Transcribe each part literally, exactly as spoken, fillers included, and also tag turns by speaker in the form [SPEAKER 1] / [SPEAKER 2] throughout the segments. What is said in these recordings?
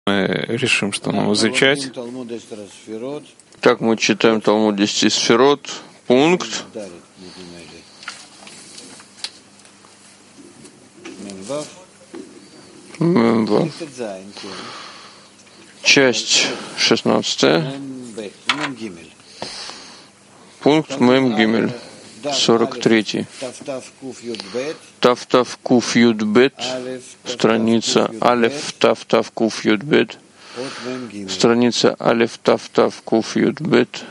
[SPEAKER 1] Мы решим, что нам изучать.
[SPEAKER 2] Так мы читаем Талмуд десяти сферот, пункт Мемвав, часть шестнадцатая, пункт Мем Гимель, сорок третий. Тав-Тав Куф Юд-Бет, страница Алеф Тав-Тав Куф Юд-Бет, страница Алеф Тав-Тав Куф Юд-Бет.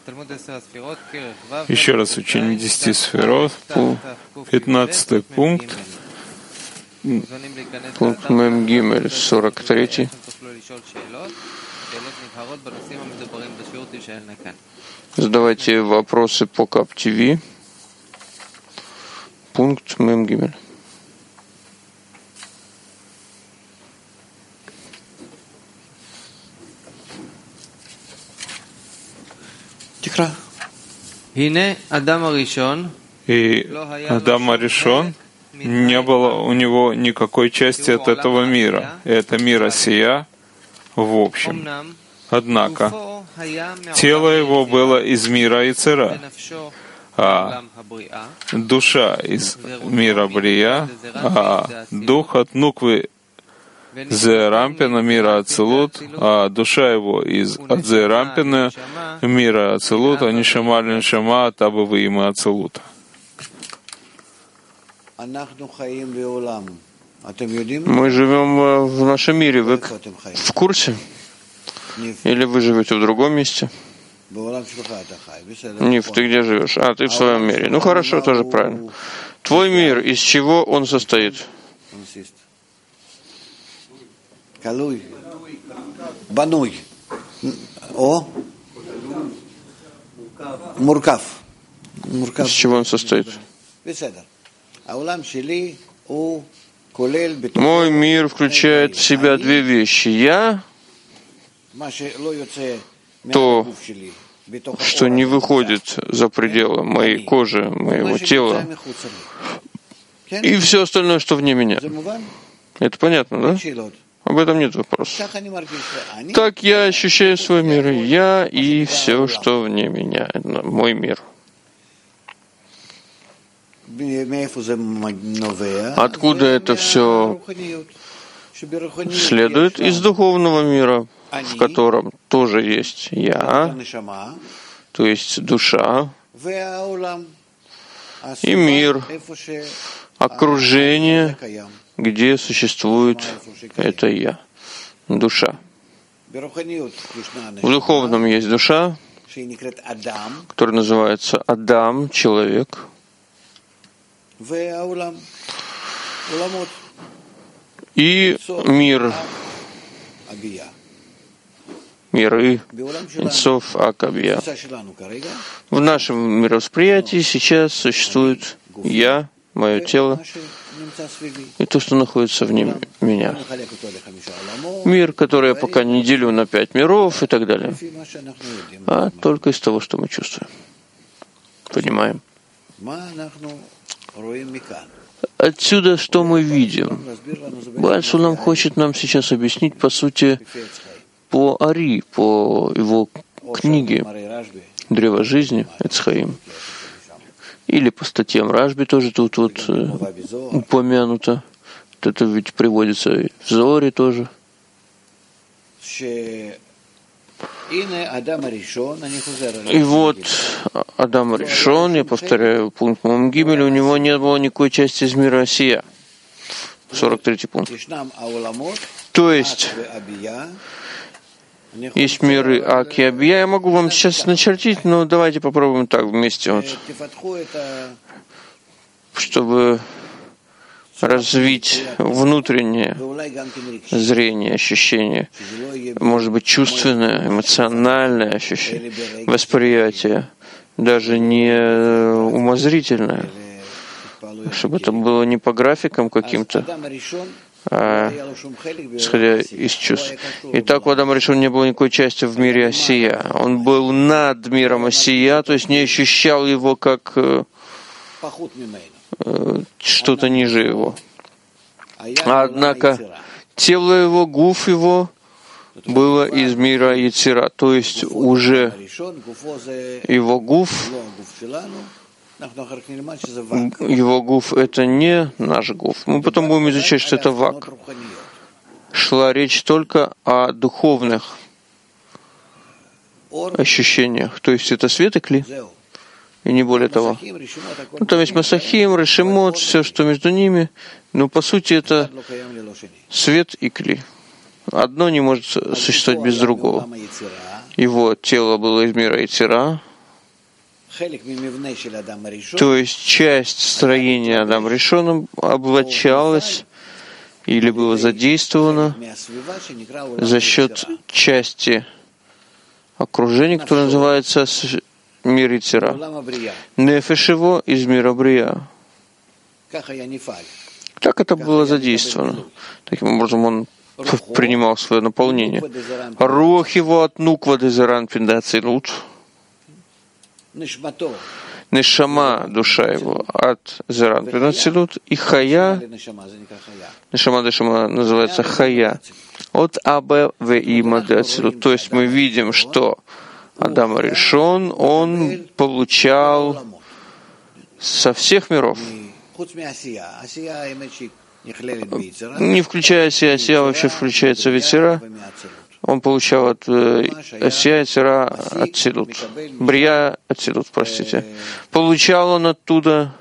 [SPEAKER 1] Еще раз учение десяти сферот, пятнадцатый пункт,
[SPEAKER 2] пункт Мем Гимель, сорок третий. Задавайте вопросы по КАП-ТВ. Пункт Мем Гимель.
[SPEAKER 3] Тикра.
[SPEAKER 1] И Адам Аришон, не было у него никакой части от этого мира. Это мир Осия в общем. Однако тело его было из мира Ицера, а душа из мира Брия, а дух от Нуквы Зерампина мира Ацелут, а душа его из от Зерампина мира Ацелут, а Нишама Нишама от Абавы има Ацелута.
[SPEAKER 2] Мы живем в нашем мире. Вы в курсе? Или вы живете в другом месте? Ниф, ты где живешь? А, ты в своем мире. Ну хорошо, тоже правильно. Твой мир, из чего он состоит?
[SPEAKER 3] Бануй. О? Муркав.
[SPEAKER 2] Из чего он состоит? Мой мир включает в себя две вещи. Я, то, что не выходит за пределы моей кожи, моего тела, и все остальное, что вне меня. Это понятно, да? Об этом нет вопросов. Так я ощущаю свой мир. Я и все, что вне меня. Это мой мир. Откуда это все следует? Из духовного мира, в котором тоже есть я, то есть душа, и мир, окружение, где существует это я, душа. В духовном есть душа, которая называется Адам, человек. И мир, миры, Инцов, Акабия. В нашем мировосприятии сейчас существует я, мое тело, и то, что находится вне меня. Мир, который я пока не делю на пять миров и так далее, а только из того, что мы чувствуем, понимаем. Отсюда что мы видим? Бааль Сулам хочет нам сейчас объяснить, по сути, по Ари, по его книге «Древо жизни», Эцхаим, или по статьям Рашби тоже тут вот упомянуто. Это ведь приводится и в Зоаре тоже. И вот Адам Ришон, я повторяю, пункт Мем Гимель, у него не было никакой части из мира Осия. сорок третий пункт. То есть есть миры Ак и Абия. Я могу вам сейчас начертить, но давайте попробуем так вместе, вот, чтобы развить внутреннее зрение, ощущение, может быть, чувственное, эмоциональное ощущение, восприятие, даже не умозрительное, чтобы это было не по графикам каким-то, а исходя из чувств. Итак, у Адама Ришона не было никакой части в мире Осия. Он был над миром Осия, то есть не ощущал его как что-то ниже его. Однако тело его, гуф его было из мира Ецира, то есть уже его гуф, его гуф — это не наш гуф. Мы потом будем изучать, что это вак. Шла речь только о духовных ощущениях, то есть это свет и кли, и не более того. Ну, там есть Масахим, Решимот, все, что между ними, но по сути это свет и кли. Одно не может существовать без другого. Его тело было из мира Ецира, то есть часть строения Адама Ришона облачалась или было задействовано за счет части окружения, которое называется мир Ецира. Нефеш его из мира Брия. Так это было задействовано. Таким образом он принимал свое наполнение. Рух его от нуква дезеран пиндацилут. Нешама, душа его, от зеран пиндацилут. И хая, нешама дешама называется хая, от аба в има дацилут. То есть мы видим, что Адам Ришон, он получал со всех миров, не включая Асия, Асия вообще включается в Ецира, он получал от Асия, Ецира, Ацилут, Брия, Ацилут, простите. Получал он оттуда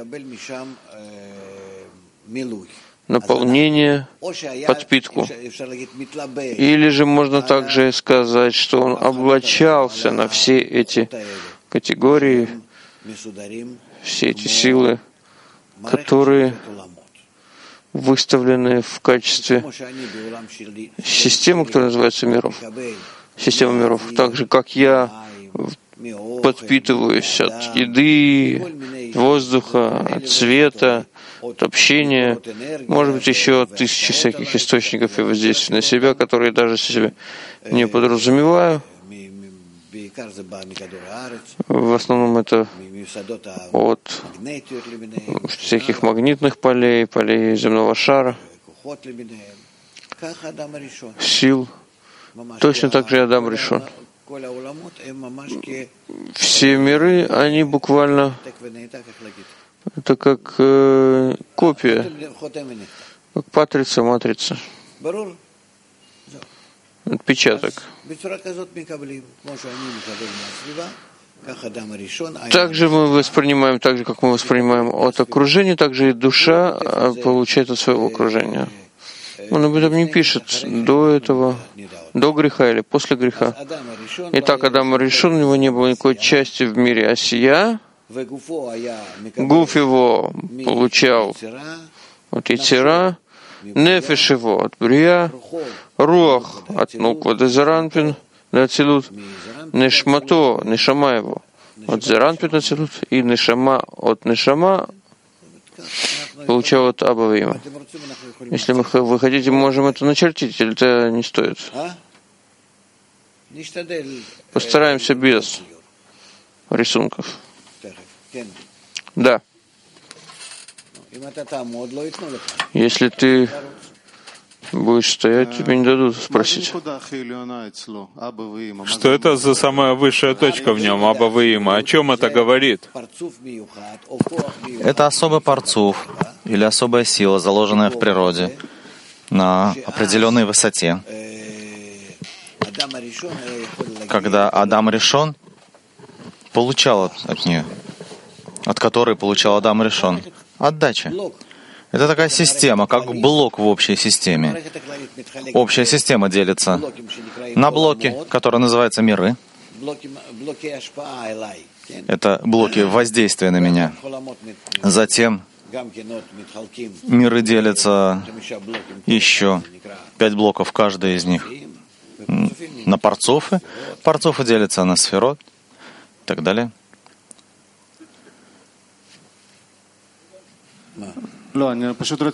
[SPEAKER 2] наполнение, подпитку. Или же можно также сказать, что он облачался на все эти категории, все эти силы, которые выставлены в качестве системы, которая называется миров. Система миров. Так же, как я подпитываюсь от еды, воздуха, от света, от общения, может быть, еще от тысячи всяких источников и воздействий на себя, которые даже себя не подразумеваю. В основном это от всяких магнитных полей, полей земного шара, сил. Точно так же и Адам Ришон. Все миры, они буквально, это как э, копия, как патрица, матрица. Отпечаток. Также мы воспринимаем, так же, как мы воспринимаем от окружения, также и душа получает от своего окружения. Он об этом не пишет до этого, до греха или после греха. Итак, Адам Ришон, у него не было никакой части в мире Асия. Гуф его получал от Ецира, нефеш его от Брия, руах от нуква до зеранпин до ацилут, нешмато, нешама его от зеранпин до ацилут, и нешама от нешама получал от Абавима. Если мы, вы хотите, можем это начертить, или это не стоит? Постараемся без рисунков. Да. Если ты будешь стоять, тебе не дадут спросить.
[SPEAKER 1] Что это за самая высшая точка в нем, Абавиима? О чем это говорит?
[SPEAKER 4] Это особый парцуф или особая сила, заложенная в природе на определенной высоте. Когда Адам Ришон получал от нее, от которой получал Адам Ришон, отдача. Это такая система, как блок в общей системе. Общая система делится на блоки, которые называются миры. Это блоки воздействия на меня. Затем миры делятся еще пять блоков, каждый из них на парцуфы. Парцуфы делятся на сферот и так далее.
[SPEAKER 1] Я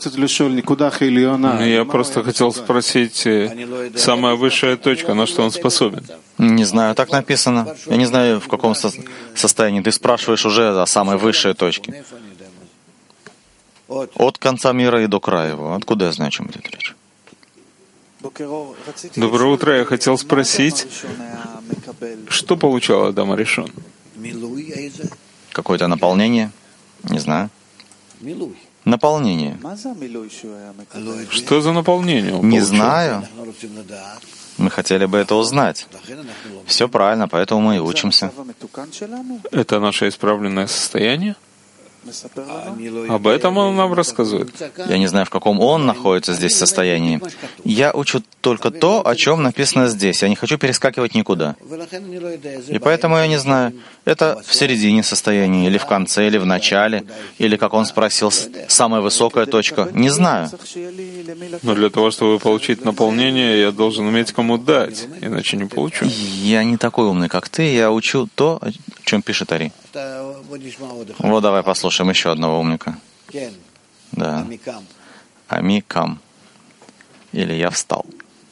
[SPEAKER 1] просто хотел спросить, самая высшая точка, на что он способен?
[SPEAKER 4] Не знаю, так написано. Я не знаю, в каком со- состоянии. Ты спрашиваешь уже о самой высшей точке. От конца мира и до края его. Откуда я знаю, о чем идет речь?
[SPEAKER 1] Доброе утро. Я хотел спросить, что получал Адам Аришон?
[SPEAKER 4] Какое-то наполнение? Не знаю. Наполнение.
[SPEAKER 1] Что за наполнение он
[SPEAKER 4] Не
[SPEAKER 1] получил?
[SPEAKER 4] знаю. Мы хотели бы это узнать. Все правильно, поэтому мы и учимся.
[SPEAKER 1] Это наше исправленное состояние? Об этом он нам рассказывает.
[SPEAKER 4] Я не знаю, в каком он находится здесь состоянии. Я учу только то, о чем написано здесь. Я не хочу перескакивать никуда. И поэтому я не знаю, это в середине состояния, или в конце, или в начале, или, как он спросил, самая высокая точка. Не знаю.
[SPEAKER 1] Но для того, чтобы получить наполнение, я должен уметь кому дать, иначе не получу.
[SPEAKER 4] Я не такой умный, как ты. Я учу то, о чем пишет Ари. Вот давай послушаем еще одного умника. Да. Амикам. Или я встал.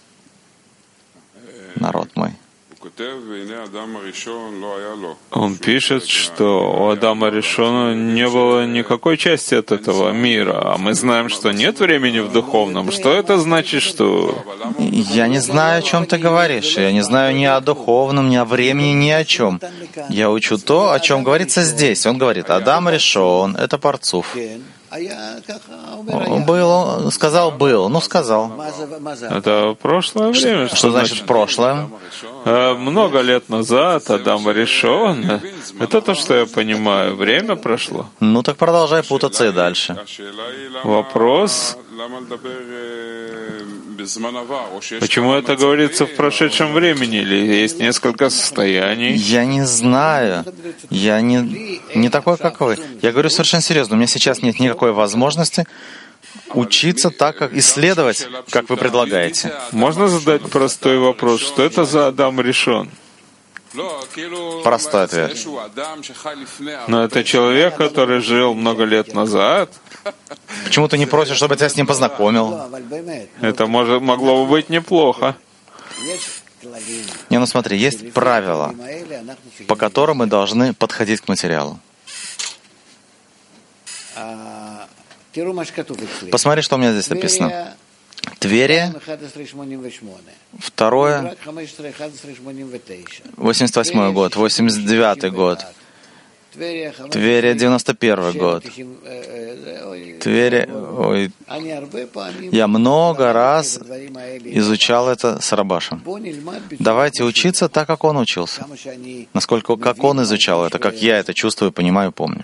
[SPEAKER 4] Народ мой.
[SPEAKER 1] Он пишет, что у Адама Ришона не было никакой части от этого мира, а мы знаем, что нет времени в духовном. Что это значит, что...
[SPEAKER 4] Я не знаю, о чем ты говоришь. Я не знаю ни о духовном, ни о времени, ни о чем. Я учу то, о чем говорится здесь. Он говорит, Адам Ришон — это Парцуф. Был, он сказал, был, ну сказал.
[SPEAKER 1] Это прошлое время.
[SPEAKER 4] Что, что значит прошлое?
[SPEAKER 1] Много лет назад Адам Ришон. Это то, что я понимаю. Время прошло.
[SPEAKER 4] Ну так продолжай путаться и дальше.
[SPEAKER 1] Вопрос. Почему это говорится в прошедшем времени? Или есть несколько состояний?
[SPEAKER 4] Я не знаю. Я не, не такой, как вы. Я говорю совершенно серьезно. У меня сейчас нет никакой возможности учиться так, как исследовать, как вы предлагаете.
[SPEAKER 1] Можно задать простой вопрос? Что это за Адам Ришон?
[SPEAKER 4] Простой ответ.
[SPEAKER 1] Но это человек, который жил много лет назад.
[SPEAKER 4] Почему ты не просишь, чтобы я тебя с ним познакомил?
[SPEAKER 1] Это может, могло бы быть неплохо.
[SPEAKER 4] Не, ну смотри, есть правила, по которым мы должны подходить к материалу. Посмотри, что у меня здесь написано. Тверия, второе, восемьдесят восьмой год, восемьдесят девятый год, Тверия, девяносто первый год, Тверия, ой, я много раз изучал это с Рабашем. Давайте учиться так, как он учился. Насколько, как он изучал это, как я это чувствую, понимаю, помню.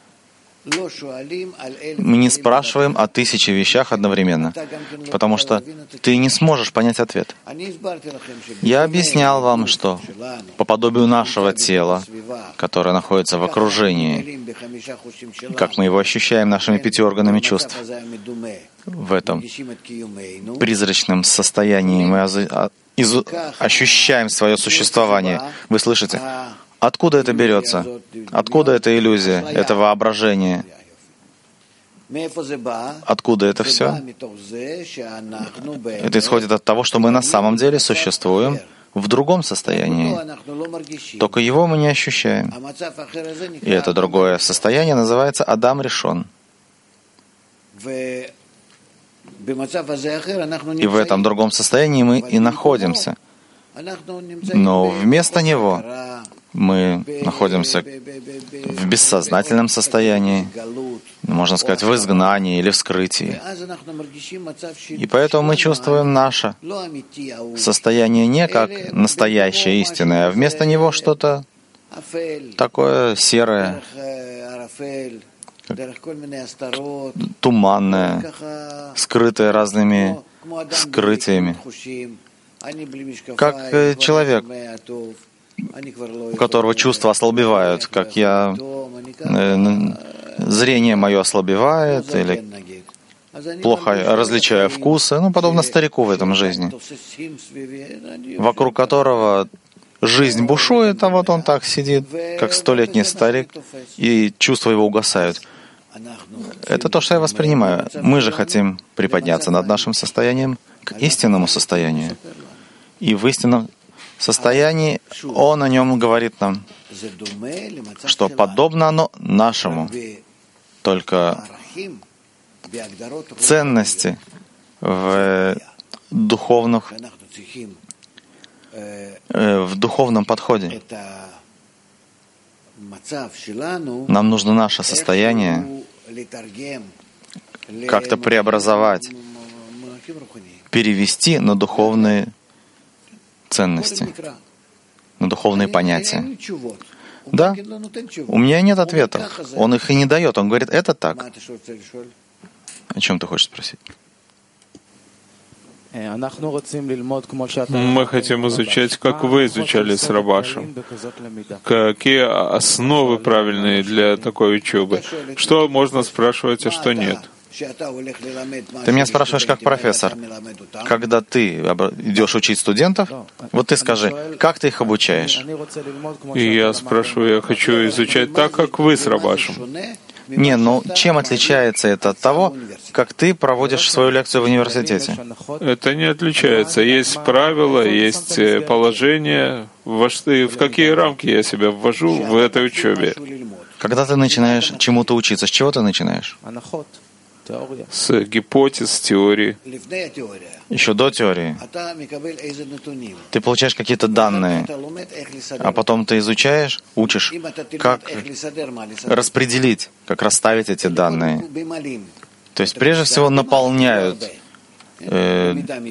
[SPEAKER 4] Мы не спрашиваем о тысяче вещах одновременно, потому что ты не сможешь понять ответ. Я объяснял вам, что по подобию нашего тела, которое находится в окружении, как мы его ощущаем нашими пяти органами чувств, в этом призрачном состоянии мы ощущаем свое существование. Вы слышите? Откуда это берется? Откуда эта иллюзия, это воображение? Откуда это все? Это исходит от того, что мы на самом деле существуем в другом состоянии. Только его мы не ощущаем. И это другое состояние называется Адам Ришон. И в этом другом состоянии мы и находимся. Но вместо него мы находимся в бессознательном состоянии, можно сказать, в изгнании или в скрытии. И поэтому мы чувствуем наше состояние не как настоящее, истинное, а вместо него что-то такое серое, туманное, скрытое разными скрытиями. Как человек, у которого чувства ослабевают, как я, зрение мое ослабевает, или плохо различаю вкусы, ну, подобно старику в этом жизни, вокруг которого жизнь бушует, а вот он так сидит, как столетний старик, и чувства его угасают. Это то, что я воспринимаю. Мы же хотим приподняться над нашим состоянием к истинному состоянию. И в истинном состоянии Он о нем говорит нам, что подобно оно нашему, только ценности в духовных, э, в духовном подходе. Нам нужно наше состояние как-то преобразовать, перевести на духовные ценности, на духовные понятия. Да, у меня нет ответов. Он их и не дает. Он говорит, это так. О чем ты хочешь спросить?
[SPEAKER 1] Мы хотим изучать, как вы изучали с Рабашем. Какие основы правильные для такой учебы? Что можно спрашивать, а что нет?
[SPEAKER 4] Ты меня спрашиваешь как профессор. Когда ты идешь учить студентов, вот ты скажи, как ты их обучаешь?
[SPEAKER 1] И я спрашиваю, я хочу изучать так, как вы с Рабашем.
[SPEAKER 4] Не, ну чем отличается это от того, как ты проводишь свою лекцию в университете?
[SPEAKER 1] Это не отличается. Есть правила, есть положения. Во что, в какие рамки я себя ввожу в этой учебе?
[SPEAKER 4] Когда ты начинаешь чему-то учиться, с чего ты начинаешь?
[SPEAKER 1] С гипотез, теории.
[SPEAKER 4] Еще до теории. Ты получаешь какие-то данные, а потом ты изучаешь, учишь, как распределить, как расставить эти данные. То есть прежде всего наполняют, э,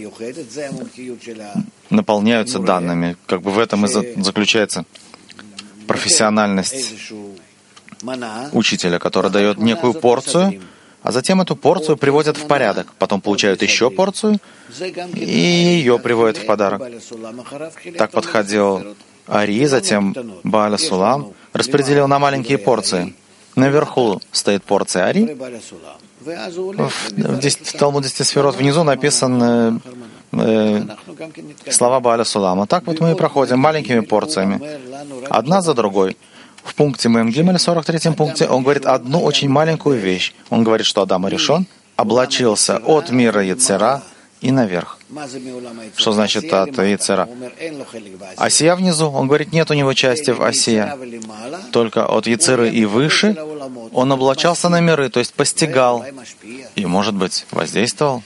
[SPEAKER 4] наполняются данными. Как бы в этом и заключается профессиональность учителя, который дает некую порцию, а затем эту порцию приводят в порядок. Потом получают еще порцию, и ее приводят в подарок. Так подходил Ари, затем Бааля Сулам, распределил на маленькие порции. Наверху стоит порция Ари. В, в Талмуд десяти сферот внизу написаны э, слова Бааля Сулама. Так вот мы и проходим маленькими порциями, одна за другой. В пункте Мем Гимель, сорок третьем пункте, он говорит одну очень маленькую вещь. Он говорит, что Адам Аришон облачился от мира Йецера и наверх. Что значит от Йецера? Асия внизу, он говорит, нет у него части в Асия. Только от Йецеры и выше он облачался на миры, то есть постигал и, может быть, воздействовал.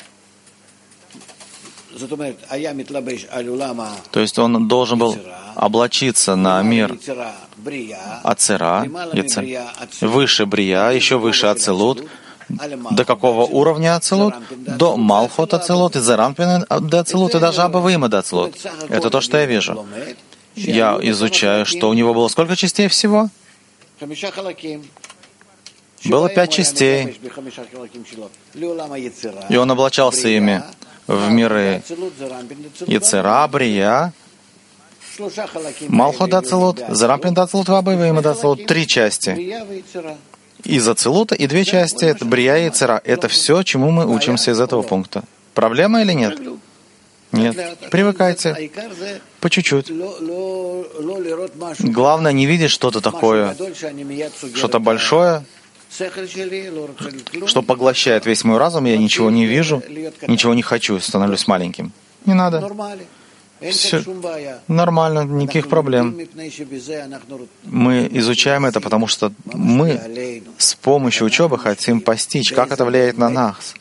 [SPEAKER 4] То есть он должен был облачиться на мир Ацера, выше Брия, еще выше Ацелут. До какого уровня Ацелут? До Малхот Ацелут, и Зарампин до Ацелут, и даже Абаваима до Ацелут. Это то, что я вижу. Я изучаю, что у него было сколько частей всего? Было пять частей. И он облачался ими в миры Йецера, Брия, Малхот Ацелут, Зарампин Ацелут, Абаваима Ацелут. Три части. Из Ацелута и две части — это Брия и Йецера. Это все, чему мы учимся из этого пункта. Проблема или нет? Нет. Привыкайте. По чуть-чуть. Главное не видеть что-то такое, что-то большое, что поглощает весь мой разум. Я ничего не вижу, ничего не хочу, становлюсь маленьким. Не надо. Все нормально, никаких проблем. Мы изучаем это, потому что мы с помощью учебы хотим постичь, как это влияет на нас.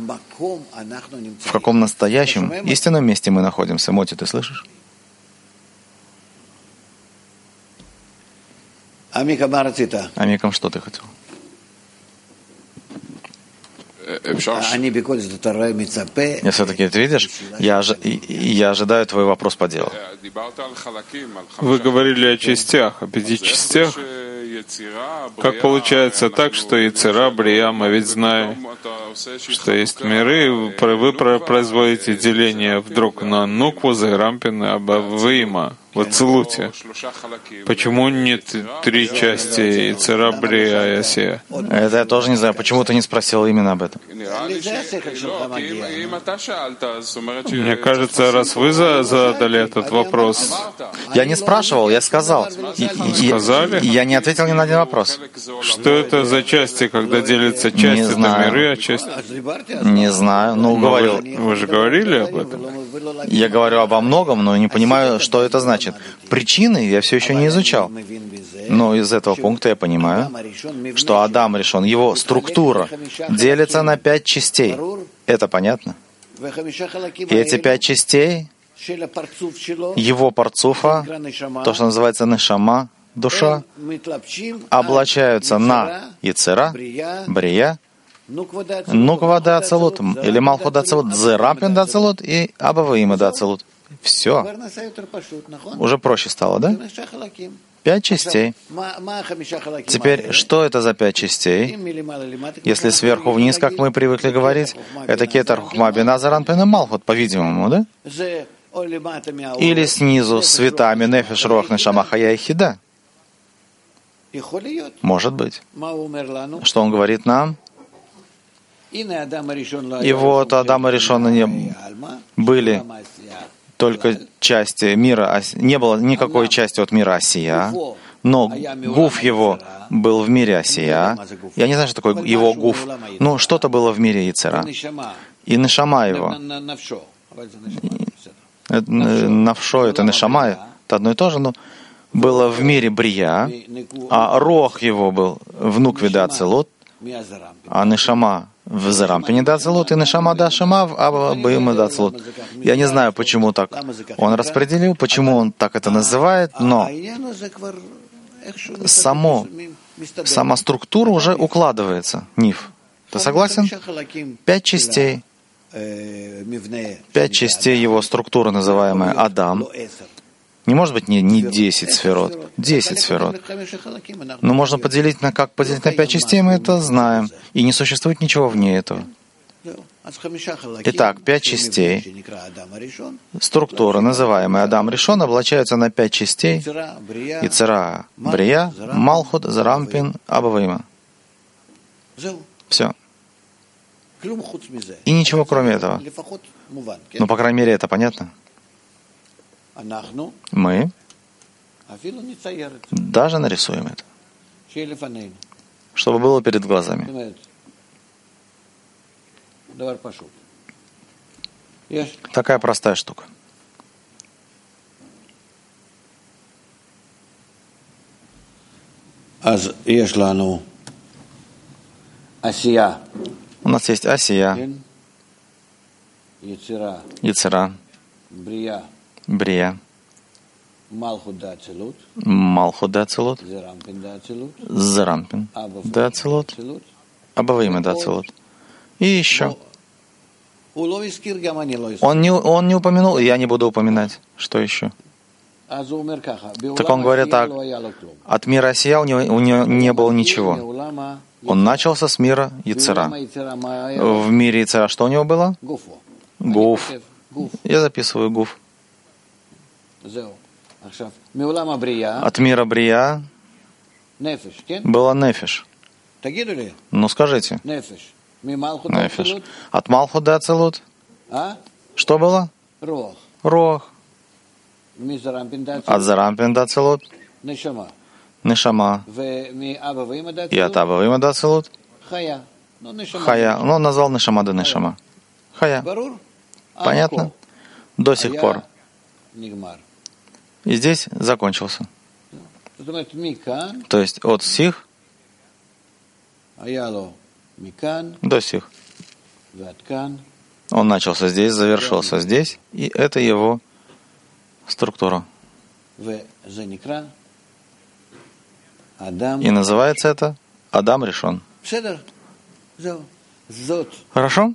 [SPEAKER 4] В каком настоящем, истинном месте мы находимся. Моти, ты слышишь? Амикам, что ты хотел? Я все-таки, ты видишь, я, ожи, я ожидаю твой вопрос по делу.
[SPEAKER 1] Вы говорили о частях, о пяти частях. Как получается так, что Йецера, Брия, мы ведь знаем, что есть миры, вы производите деление вдруг на Нукву, Зарампин и Абаваима в Ацелуте. Почему нет три части Йецера, Брия и Асия?
[SPEAKER 4] Это я тоже не знаю. Почему ты не спросил именно об этом?
[SPEAKER 1] Мне кажется, раз вы задали этот вопрос...
[SPEAKER 4] Я не спрашивал, я сказал.
[SPEAKER 1] Сказали?
[SPEAKER 4] Я не ответил ни на один вопрос.
[SPEAKER 1] Что это за части, когда делятся части, это миры, а части...
[SPEAKER 4] Не знаю, ну говорил.
[SPEAKER 1] Вы же говорили об этом?
[SPEAKER 4] Я говорю обо многом, но не понимаю, что это значит. Причины я все еще не изучал. Но из этого пункта я понимаю, что Адам Ришон, его структура делится на пять частей. Это понятно? И эти пять частей его парцуфа, то, что называется нешама, душа, облачаются на Ицера, Брия, Нуква да Ацелут, или Малхут да Ацелут, Зерампин да Ацелут и Абаваима да Ацелут. Все. Уже проще стало, да? Пять частей. Теперь, что это за пять частей? Если сверху вниз, как мы привыкли говорить, это Кетер, Хухма, Бина, Заранпин и Малхут, по-видимому, да? Или снизу с цветами Нефеш, Руах, Нешама, Хая и Хида? Может быть. Что он говорит нам? И вот Адам и Ришон не были только части мира, не было никакой части от мира Асия, но гуф его был в мире Асия. Я не знаю, что такое его гуф, но что-то было в мире Ицера. И нешама его. Навшо, это нешама, это одно и то же, но было в мире Брия, а рох его был в Нукве да Ацелут, а нешама в Зарампине да Ацелут, и нешама да Шама в Абаваима да Ацелут. Я не знаю, почему так он распределил, почему он так это называет, но само, сама структура уже укладывается. Ниф. Ты согласен? Пять частей. Пять частей его структуры, называемая Адам. Не может быть не, не десять сферот, десять сферот. Но можно поделить на как поделить на пять частей, мы это знаем. И не существует ничего вне этого. Итак, пять частей. Структура, называемая Адам Ришон, облачаются на пять частей. Ицера, Брия, Малхут, Зарампин, Абаваима. Все. И ничего кроме этого. Ну, по крайней мере, это понятно. Мы даже нарисуем это, чтобы было перед глазами. Такая простая штука. У нас есть Асия, Ицера, Брия, Малхут да Ацелут, Зарампин да Ацелут, Абаваима да Ацелут. И еще. Он не, он не упомянул, и я не буду упоминать. Что еще? Так он говорит так. От мира Асия у него, у него не было ничего. Он начался с мира Ицера. В мире Ицера что у него было? Гуф. Я записываю гуф. От мира Брия была нефиш. Ну скажите. Нефиш. От Малхут да Ацелут что было? Рох. От Зарампин да Ацелут нешама. И от Абаваима да Ацелут Хая. Ну, он назвал нешама да нешама. Хая. Понятно? До сих пор. И здесь закончился. То есть от сих до сих. Он начался здесь, завершился здесь, и это его структура. И называется это Адам Ришон. Хорошо?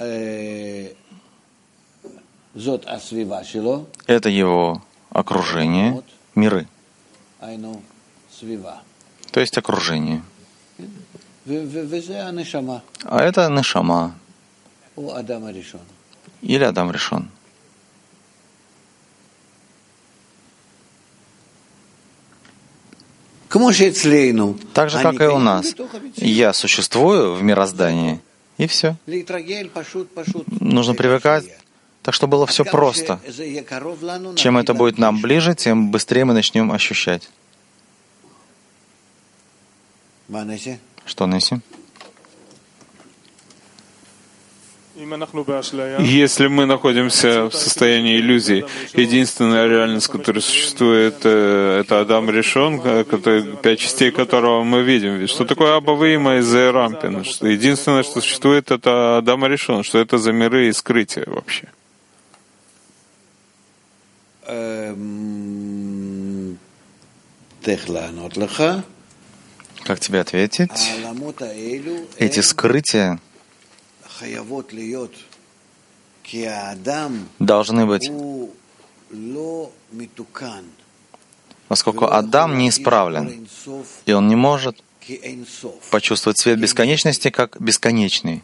[SPEAKER 4] Это его окружение, миры. То есть окружение. А это нешама. Или Адам Ришон. Так же, как и у нас. Я существую в мироздании, и все. Нужно привыкать, так что было все просто. Чем это будет нам ближе, тем быстрее мы начнем ощущать. Что, Несси?
[SPEAKER 1] Если мы находимся в состоянии иллюзии, единственная реальность, которая существует, это Адам Ришон, пять частей которого мы видим. Что такое Аба Вима и Зерампин? Единственное, что существует, это Адам Ришон. Что это за миры и скрытия вообще?
[SPEAKER 4] Как тебе ответить? Эти скрытия должны быть, поскольку Адам неисправлен, и он не может почувствовать свет бесконечности как бесконечный.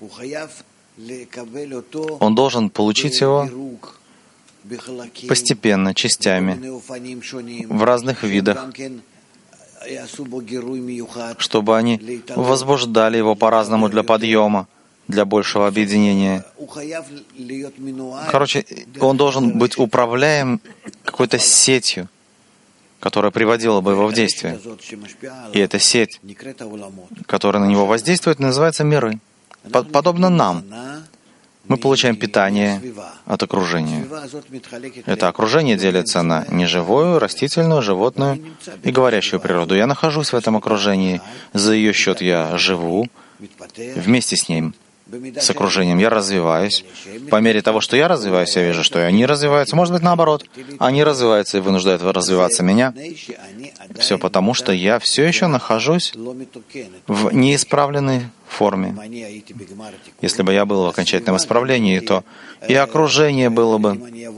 [SPEAKER 4] Он должен получить его постепенно, частями, в разных видах, чтобы они возбуждали его по-разному для подъема, для большего объединения. Короче, он должен быть управляем какой-то сетью, которая приводила бы его в действие. И эта сеть, которая на него воздействует, называется миры. Подобно нам. Мы получаем питание от окружения. Это окружение делится на неживую, растительную, животную и говорящую природу. Я нахожусь в этом окружении. За ее счет я живу вместе с ним, с окружением. Я развиваюсь. По мере того, что я развиваюсь, я вижу, что и они развиваются. Может быть, наоборот. Они развиваются и вынуждают развиваться меня. Все потому, что я все еще нахожусь в неисправленной форме. Если бы я был в окончательном исправлении, то и окружение было бы...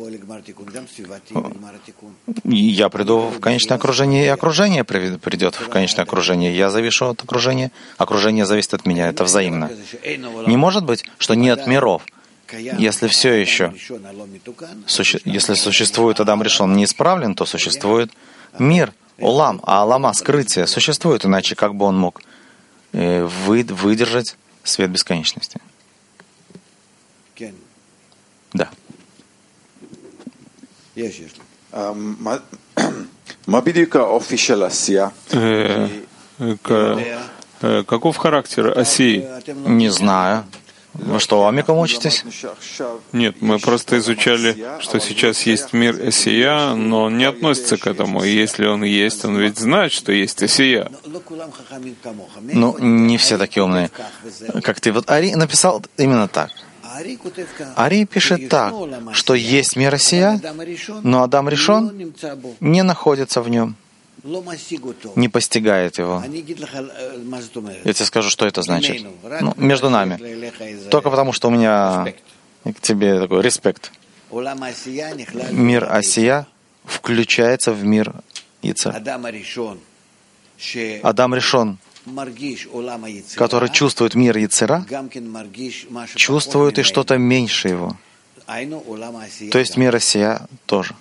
[SPEAKER 4] Я приду в конечное окружение, и окружение придет в конечное окружение. Я завишу от окружения, окружение зависит от меня. Это взаимно. Не может быть, что нет миров. Если все еще, суще, если существует Адам Ришон неисправлен, то существует мир, улам, а алама, скрытие, существует, иначе как бы он мог э, вы, выдержать свет бесконечности? Да.
[SPEAKER 1] Каков характер Асии?
[SPEAKER 4] Не знаю. Вы что, омиком учитесь?
[SPEAKER 1] Нет, мы просто изучали, что сейчас есть мир Асия, но он не относится к этому. И если он есть, он ведь знает, что есть Асия.
[SPEAKER 4] Ну, не все такие умные. Как ты. Вот Ари написал именно так. Ари пишет так, что есть мир Асия, но Адам Ришон не находится в нем, не постигает его. Я тебе скажу, что это значит. Ну, между нами. Только потому, что у меня к тебе такой респект. Мир Асия включается в мир Яцер. Адам Ришон, который чувствует мир Яцера, чувствует и что-то меньше его. То есть мир Асия тоже.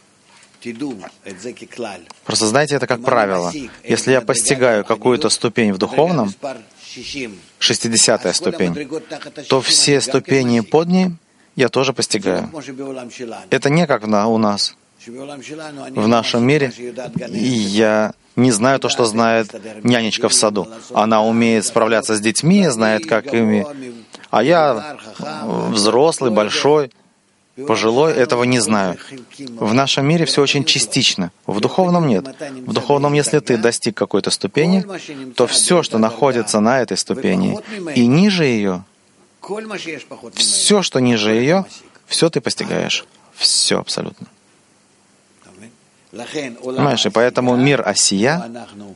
[SPEAKER 4] Просто знаете, это как правило. Если я постигаю какую-то ступень в духовном, шестидесятая ступень, то все ступени под ней я тоже постигаю. Это не как у нас. В нашем мире я не знаю то, что знает нянечка в саду. Она умеет справляться с детьми, знает, как ими. А я взрослый, большой, пожилой, этого не знаю. В нашем мире все очень частично. В духовном нет. В духовном, если ты достиг какой-то ступени, то все, что находится на этой ступени и ниже ее, все, что ниже ее, все ты постигаешь. Все абсолютно. Понимаешь, и поэтому мир Асия,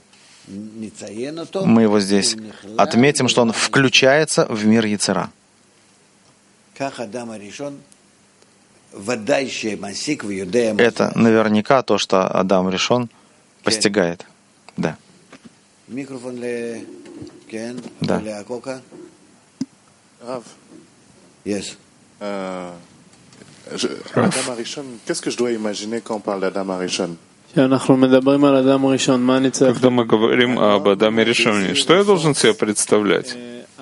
[SPEAKER 4] мы его здесь отметим, что он включается в мир Яцера. Это наверняка то, что Адам Ришон постигает. Да. Да.
[SPEAKER 3] Yes.
[SPEAKER 5] Adam Arishon, qu'est-ce que je dois imaginer quand on parle d'Adam Arishon?
[SPEAKER 1] Когда мы говорим об Адаме Ришоне, что я должен себе представлять?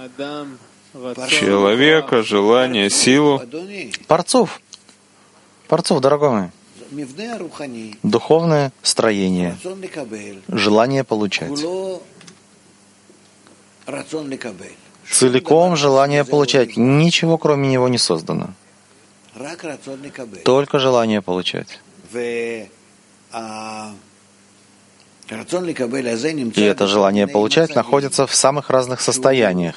[SPEAKER 1] Человека, желание, силу.
[SPEAKER 4] Парцов. Парцов, дорогой мой. Духовное строение. Желание получать. целиком желание получать. Ничего кроме него не создано. Только желание получать. И это желание получать находится в самых разных состояниях,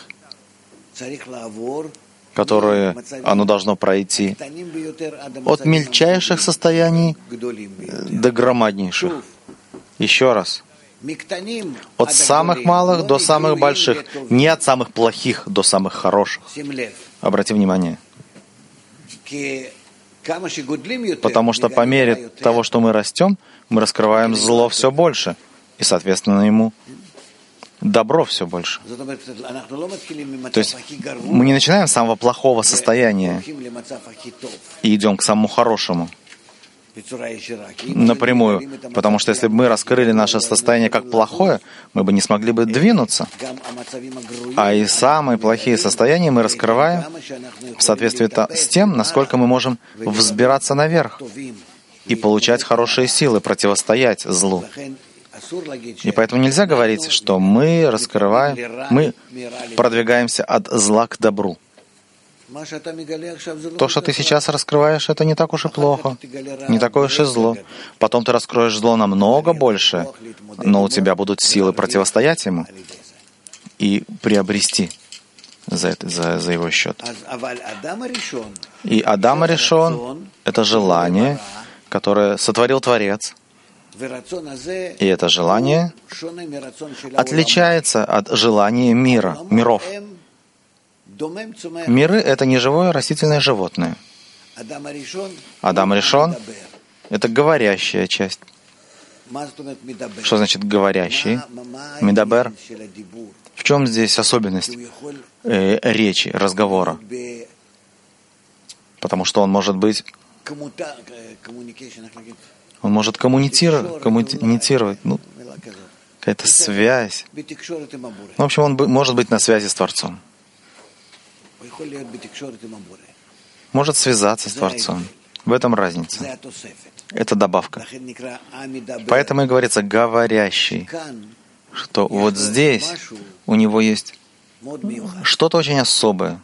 [SPEAKER 4] которые оно должно пройти. От мельчайших состояний до громаднейших. Еще раз. От самых малых до самых больших. Не от самых плохих до самых хороших. Обрати внимание. Потому что по мере того, что мы растем, мы раскрываем зло все больше. И, соответственно, ему добро все больше. То есть мы не начинаем с самого плохого состояния и идем к самому хорошему напрямую. Потому что если бы мы раскрыли наше состояние как плохое, мы бы не смогли бы двинуться. А и самые плохие состояния мы раскрываем в соответствии с тем, насколько мы можем взбираться наверх и получать хорошие силы, противостоять злу. И поэтому нельзя говорить, что мы раскрываем, мы продвигаемся от зла к добру. То, что ты сейчас раскрываешь, это не так уж и плохо, не такое уж и зло. Потом ты раскроешь зло намного больше, но у тебя будут силы противостоять ему и приобрести за, это, за, за его счет. И Адам Аришон — это желание, которое сотворил Творец. И это желание отличается от желания мира, миров. Миры — это не живое растительное животное. Адам Аришон — это говорящая часть. Что значит говорящий? Медабер. В чем здесь особенность э, речи, разговора? Потому что он может быть... Он может коммуницировать, коммуницировать, ну, какая-то связь. Ну, в общем, он может быть на связи с Творцом. Может связаться с Творцом. В этом разница. Это добавка. Поэтому и говорится «говорящий», что вот здесь у него есть что-то очень особое.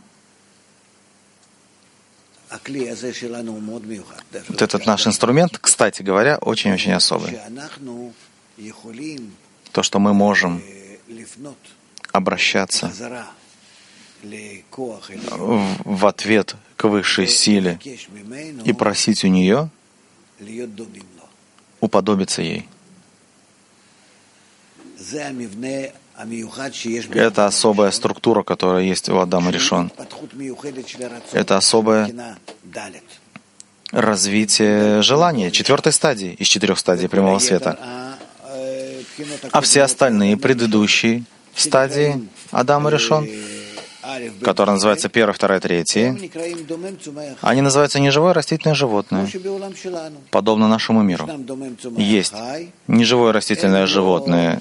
[SPEAKER 4] Вот этот наш инструмент, кстати говоря, очень-очень особый. То, что мы можем обращаться в ответ к высшей силе и просить у нее уподобиться ей. Это особая структура, которая есть у Адама Аришон. Это особое развитие желания, четвертой стадии из четырех стадий прямого света. А все остальные предыдущие стадии Адама Аришон, которые называются первая, вторая, третья, они называются неживое растительное животное, подобно нашему миру. Есть неживое растительное животное,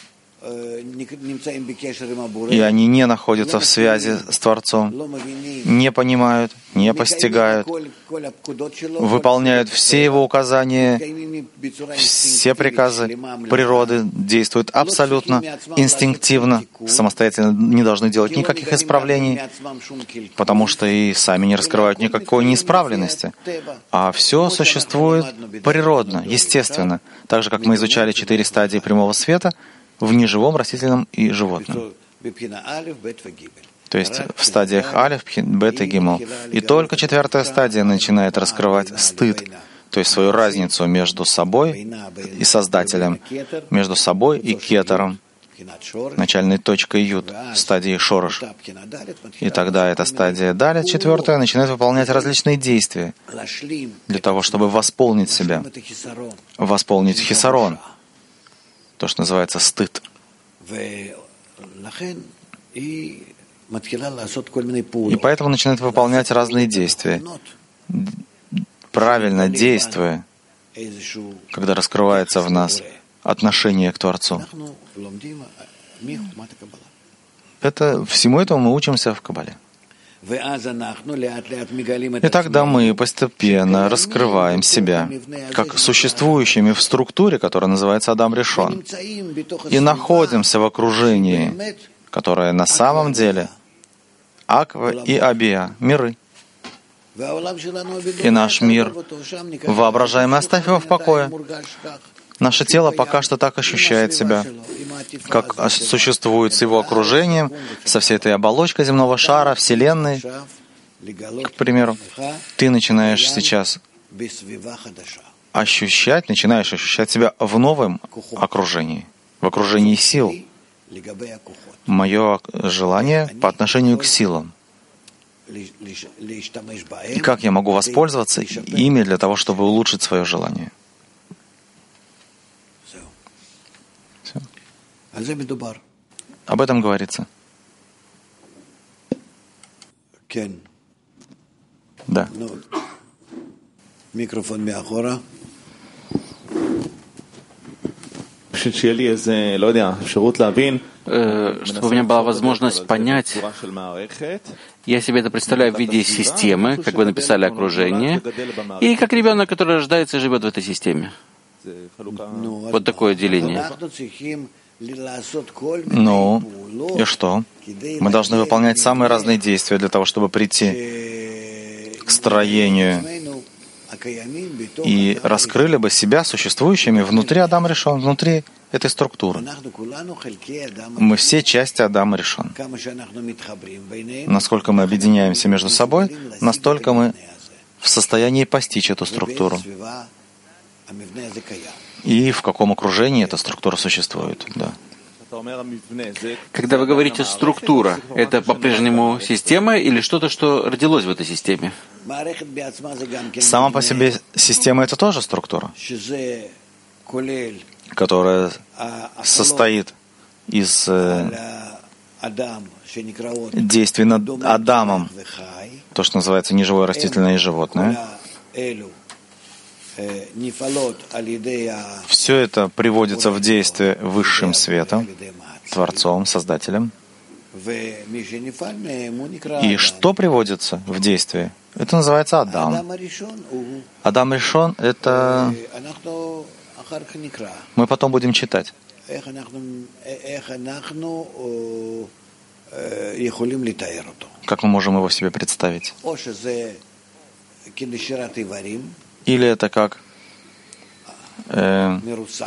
[SPEAKER 4] и они не находятся в связи с Творцом, не понимают, не постигают, выполняют все его указания, все приказы природы, действуют абсолютно инстинктивно, самостоятельно не должны делать никаких исправлений, потому что и сами не раскрывают никакой неисправленности. А все существует природно, естественно. Так же, как мы изучали четыре стадии прямого света, в неживом, растительном и животном. То есть в стадиях Алеф, Бет и Гимел. И только четвертая стадия начинает раскрывать стыд, то есть свою разницу между собой и Создателем, между собой и Кетером, начальной точкой Юд, стадии Шорош. И тогда эта стадия Далит, четвертая, начинает выполнять различные действия для того, чтобы восполнить себя, восполнить хисарон, то, что называется стыд. И поэтому начинает выполнять разные действия. Правильно действуя, когда раскрывается в нас отношение к Творцу. Это, всему этому мы учимся в Кабале. И тогда мы постепенно раскрываем себя как существующими в структуре, которая называется Адам Аришон, и находимся в окружении, которое на самом деле Аква и Абия — миры. И наш мир воображаемый, оставь его в покое. Наше тело пока что так ощущает себя, как существует с его окружением, со всей этой оболочкой земного шара, Вселенной. К примеру, ты начинаешь сейчас ощущать, начинаешь ощущать себя в новом окружении, в окружении сил. Мое желание по отношению к силам. И как я могу воспользоваться ими для того, чтобы улучшить свое желание? Все. Об этом говорится. Да.
[SPEAKER 3] Микрофон מאחורה.
[SPEAKER 6] Чтобы у меня была возможность понять, я себе это представляю в виде системы, как вы написали, окружение, и как ребенок, который рождается и живет в этой системе. Вот такое деление.
[SPEAKER 4] Ну, и что? Мы должны выполнять самые разные действия для того, чтобы прийти к строению и раскрыли бы себя существующими внутри Адам Ришон, внутри этой структуры. Мы все части Адама Ришон. Насколько мы объединяемся между собой, настолько мы в состоянии постичь эту структуру. И в каком окружении эта структура существует. Да.
[SPEAKER 6] Когда вы говорите «структура», это по-прежнему система или что-то, что родилось в этой системе?
[SPEAKER 4] Сама по себе система — это тоже структура, которая состоит из э, действий над Адамом, то, что называется неживое растительное и животное. Все это приводится в действие высшим светом, Творцом, Создателем. И что приводится в действие? Это называется Адам. Адам Ришон — это... Мы потом будем читать. Как мы можем его себе представить? Или это как э,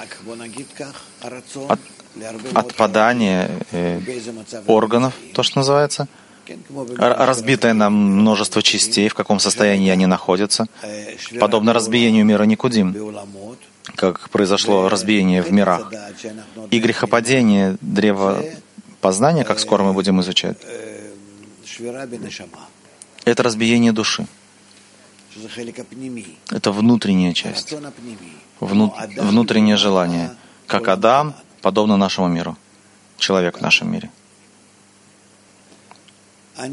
[SPEAKER 4] от, отпадание э, органов, то, что называется, разбитое на множество частей, в каком состоянии они находятся, подобно разбиению мира Никудим, как произошло разбиение в мирах. И грехопадение древа познания, как скоро мы будем изучать, это разбиение души. Это внутренняя часть, вну, внутреннее желание, как Адам, подобно нашему миру, человек в нашем мире. Я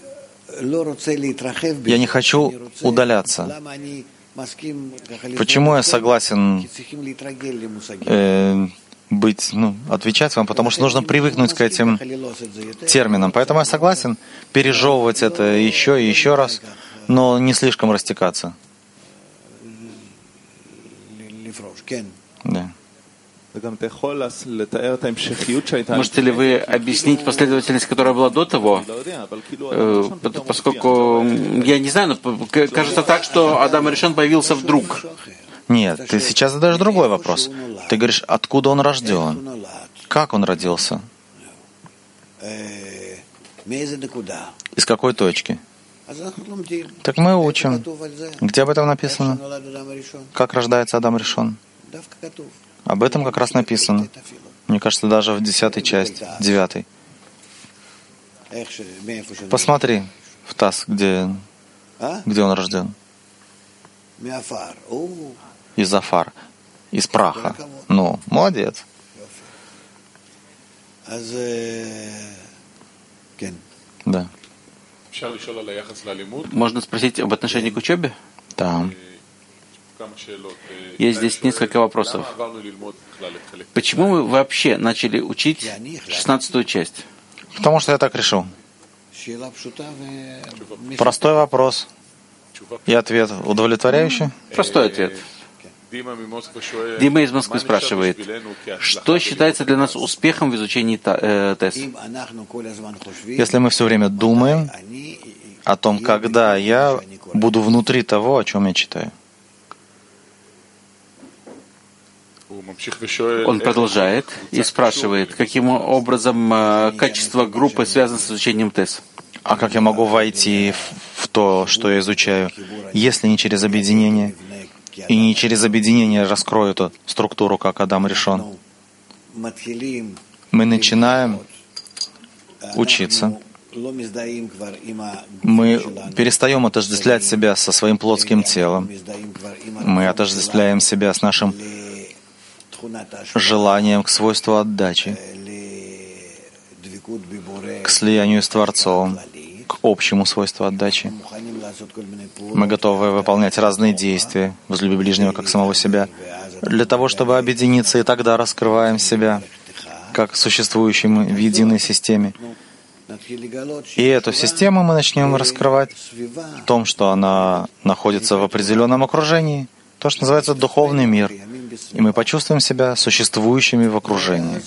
[SPEAKER 4] не хочу удаляться. Почему я согласен э, быть, ну, отвечать вам? Потому что нужно привыкнуть к этим терминам. Поэтому я согласен пережевывать это еще и еще раз, но не слишком растекаться. Да.
[SPEAKER 6] Можете ли вы объяснить последовательность, которая была до того? Поскольку, я не знаю, но кажется так, что Адам Ришон появился вдруг.
[SPEAKER 4] Нет, ты сейчас задаешь другой вопрос. Ты говоришь, откуда он рожден? Как он родился? Из какой точки? Так мы учим. Где об этом написано? Как рождается Адам Ришон? Об этом как раз написано. Мне кажется, даже в десятой части, девятой. Посмотри в таз, где, где он рожден. Из Афар, из праха. Ну, молодец. Да.
[SPEAKER 6] Можно спросить об отношении к учебе?
[SPEAKER 4] Да.
[SPEAKER 6] Есть здесь несколько вопросов. Почему мы вообще начали учить шестнадцатую часть?
[SPEAKER 4] Потому что я так решил. Простой вопрос. И ответ удовлетворяющий?
[SPEAKER 6] Простой ответ. Дима из Москвы спрашивает, что считается для нас успехом в изучении э, ТЭС?
[SPEAKER 4] Если мы все время думаем о том, когда я буду внутри того, о чем я читаю.
[SPEAKER 6] Он продолжает и спрашивает, каким образом э, качество группы связано с изучением ТЭС.
[SPEAKER 4] А как я могу войти в, в то, что я изучаю, если не через объединение? И не через объединение раскрою эту структуру, как Адам Ришон. Мы начинаем учиться. Мы перестаем отождествлять себя со своим плотским телом. Мы отождествляем себя с нашим желанием к свойству отдачи, к слиянию с Творцом, к общему свойству отдачи. Мы готовы выполнять разные действия, возлюби ближнего как самого себя, для того, чтобы объединиться, и тогда раскрываем себя как существующим в единой системе. И эту систему мы начнем раскрывать в том, что она находится в определенном окружении, то, что называется духовный мир. И мы почувствуем себя существующими в окружении.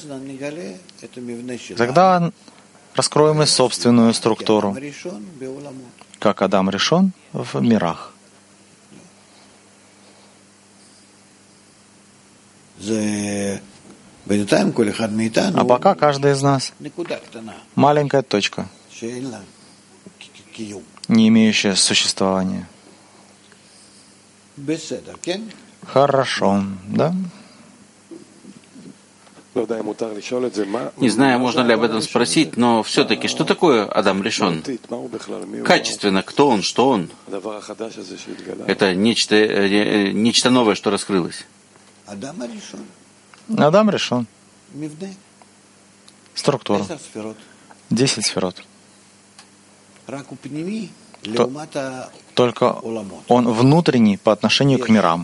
[SPEAKER 4] Тогда раскроем и собственную структуру, как Адам Ришон в мирах. А пока каждый из нас маленькая точка, не имеющая существования. Хорошо, да?
[SPEAKER 6] Не знаю, можно ли об этом спросить, но все-таки, что такое Адам Ришон? Качественно, кто он, что он? Это нечто, нечто новое, что раскрылось.
[SPEAKER 4] Адам Ришон. Структура. Десять сферот. То, только он внутренний по отношению к мирам.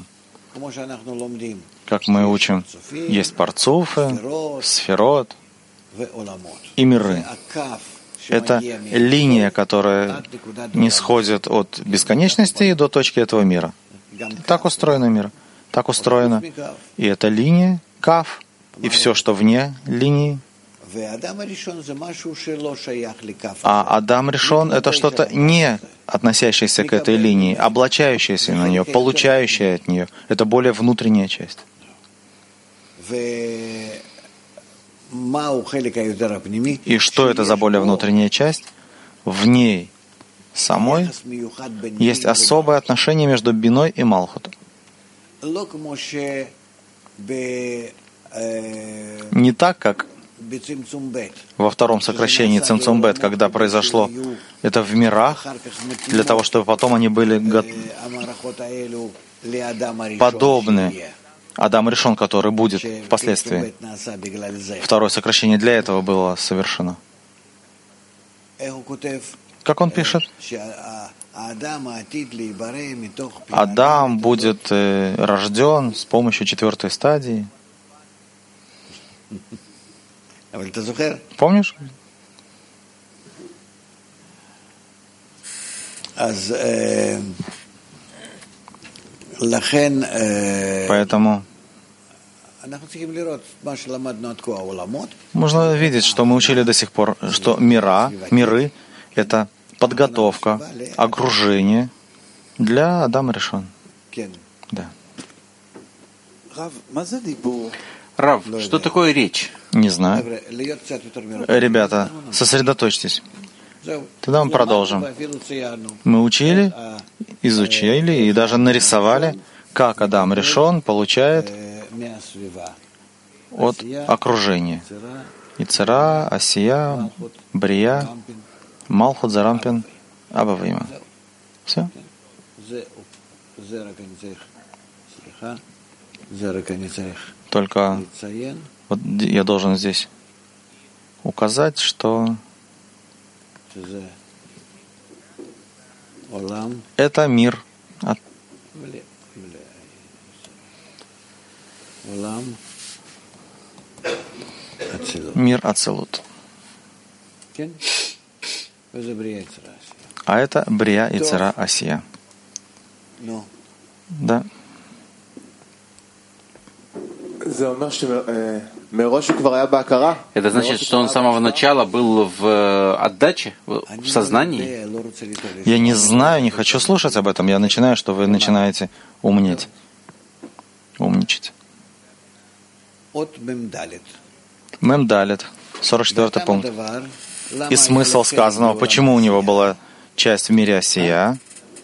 [SPEAKER 4] Как мы учим, есть парцуфы, сферот и миры. Это линия, которая не сходит от бесконечности до точки этого мира. Так устроен мир. Так устроено. И эта линия, каф, и все, что вне линии. А Адам Ришон — это что-то не относящееся к этой линии, облачающееся на нее, получающее от нее. Это более внутренняя часть. И что это за более внутренняя часть? В ней самой есть особое отношение между биной и малхут. Не так, как во втором сокращении Цимцум бет, когда произошло это в мирах, для того, чтобы потом они были подобны Адам Ришон, который будет впоследствии. Второе сокращение для этого было совершено. Как он пишет? Адам будет э, рожден с помощью четвертой стадии. Помнишь? Поэтому можно видеть, что мы учили до сих пор, что мира, миры — это подготовка, окружение для Адама Ришон. Да.
[SPEAKER 6] Рав, что такое речь?
[SPEAKER 4] Не знаю. Ребята, сосредоточьтесь. Тогда мы продолжим. Мы учили, изучили и даже нарисовали, как Адам Ришон получает от окружения. Ицера, Асия, Брия, Малхут, Зарампин, Абавима. Все? Только вот я должен здесь указать, что это мир. От... Мир Ацилут. А это Брия и Цера Асия. Да.
[SPEAKER 6] Это значит, что он с самого начала был в отдаче, в сознании?
[SPEAKER 4] Я не знаю, не хочу слушать об этом. Я начинаю, что вы начинаете умнеть, умничать. Мемдалет, сорок четвёртый пункт. И смысл сказанного, почему у него была часть в мире Осия,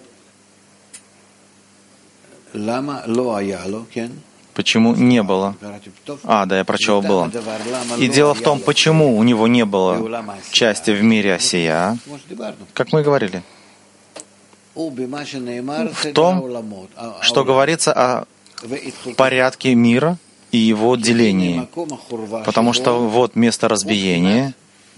[SPEAKER 4] почему не было. А, да, я прочел было. И дело в том, почему у него не было части в мире Осия, как мы и говорили, в том, что говорится о порядке мира и его делении. Потому что вот место разбиения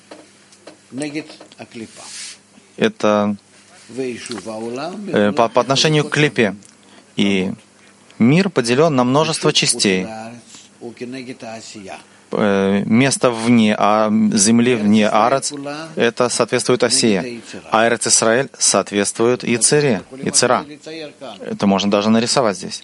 [SPEAKER 4] — это э, по, по отношению к клипе. И мир поделен на множество частей. Э, место вне, а земли вне Арец — это соответствует Осия. А Эрец Исраэль соответствует Ицере, Ицера. Это можно даже нарисовать здесь.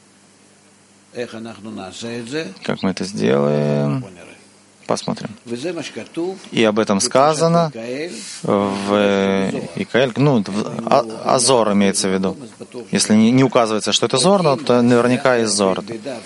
[SPEAKER 4] Как мы это сделаем? Посмотрим. И об этом сказано в Икаэль, ну, в Азор имеется в виду. Если не, не указывается, что это Зор, но то наверняка из Зор.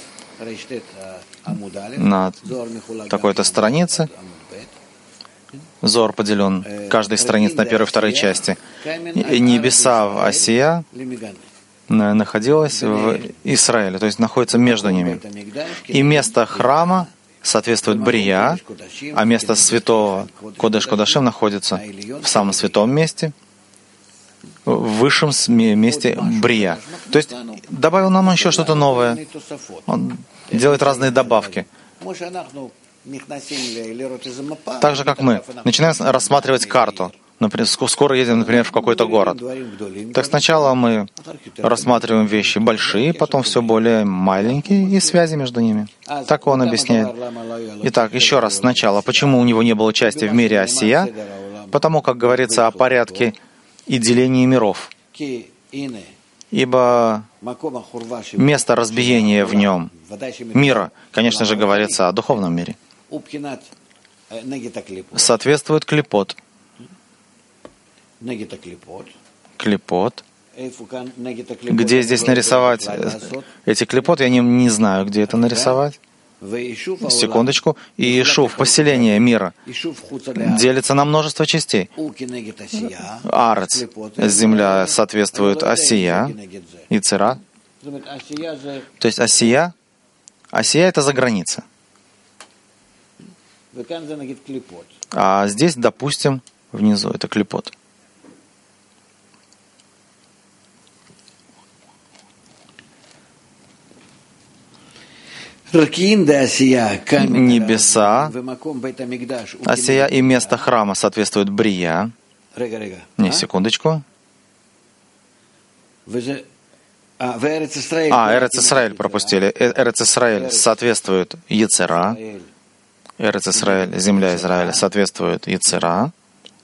[SPEAKER 4] На такой-то странице Зор поделен каждой странице на первой и второй части. И небеса в Осия находилась в Израиле, то есть находится между ними. И место храма соответствует Брия, а место святого Кодеш Кодашим находится в самом святом месте, в высшем месте Брия. То есть добавил нам еще что-то новое. Он делает разные добавки. Так же, как мы начинаем рассматривать карту. Например, скоро едем, например, в какой-то город. Так сначала мы рассматриваем вещи большие, потом все более маленькие и связи между ними. Так он объясняет. Итак, еще раз сначала. Почему у него не было части в мире Осия? Потому как говорится о порядке и делении миров. Ибо место разбиения в нем мира, конечно же, говорится о духовном мире, соответствует клипот. Клипот. Где здесь нарисовать эти клипот, я не, не знаю, где это нарисовать. Секундочку. И Ишув, поселение мира, делится на множество частей. Арец, земля, соответствует Осия, Ицера. То есть Осия, Осия — это за граница. А здесь, допустим, внизу это клипот. Небеса, Осия и место храма соответствует Брия. Не, секундочку. А, Эрец Исраэль пропустили. Эрец Исраэль соответствует Ецера. Эрец Исраэль, земля Израиля, соответствует Ецера.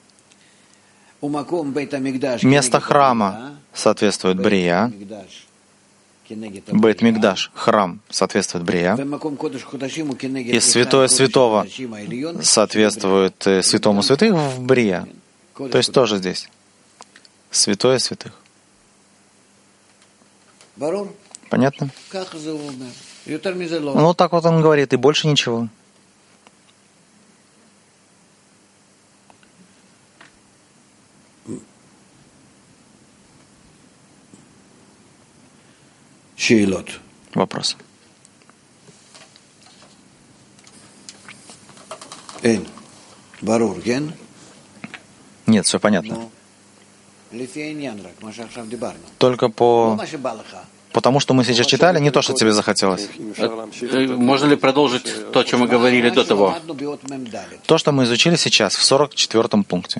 [SPEAKER 4] Место храма соответствует Брия. Бейт Микдаш, храм, соответствует Брия. И святое святого соответствует святому святых в Брия. То есть тоже здесь. Святое святых. Понятно? Ну, так вот он говорит, и больше ничего. Вопрос. Нет, все понятно. Только по... Потому что мы сейчас читали, не то, что тебе захотелось.
[SPEAKER 6] Можно ли продолжить то, о чем мы говорили до того?
[SPEAKER 4] То, что мы изучили сейчас, в сорок четвёртом пункте.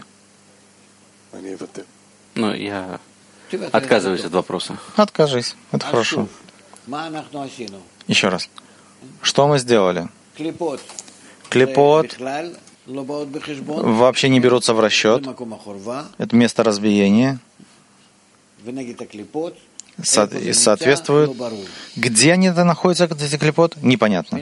[SPEAKER 6] Ну, я отказываюсь от вопроса.
[SPEAKER 4] Откажись. Это хорошо. Еще раз. Что мы сделали? Клипот вообще не берутся в расчет. Это место разбиения. со- и соответствуют. Где они это находятся, эти клипот, непонятно.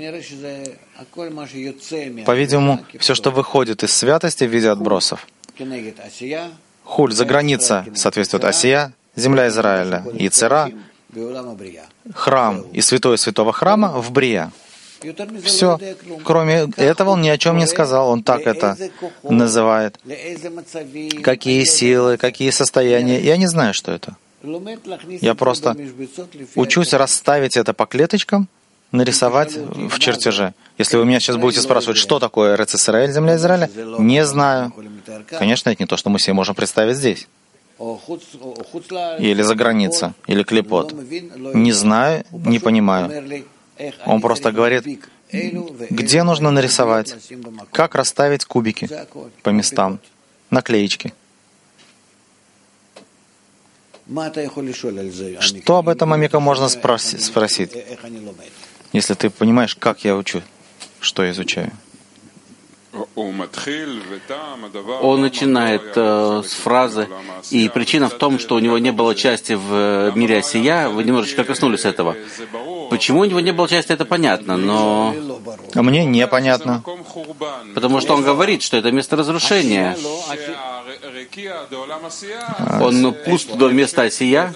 [SPEAKER 4] По-видимому, все, что выходит из святости в виде отбросов. Хуль, за граница соответствует Асия, земля Израиля, и Цера, храм и святое святого храма в Брия. Все. Кроме этого он ни о чем не сказал. Он так это называет. Какие силы, какие состояния. Я не знаю, что это. Я просто учусь расставить это по клеточкам, нарисовать в чертеже. Если вы меня сейчас будете спрашивать, что такое Эрец Исраэль, земля Израиля, не знаю. Конечно, это не то, что мы себе можем представить здесь. Или за граница, или клипот. Не знаю, не понимаю. Он просто говорит, где нужно нарисовать, как расставить кубики по местам, наклеечки. Что об этом, Амика, можно спросить, если ты понимаешь, как я учу, что я изучаю?
[SPEAKER 6] Он начинает э, с фразы, и причина в том, что у него не было части в мире Осия, вы немножечко коснулись этого. Почему у него не было части, это понятно, но...
[SPEAKER 4] А мне непонятно.
[SPEAKER 6] Потому что он говорит, что это место разрушения. Он пуст до места Осия.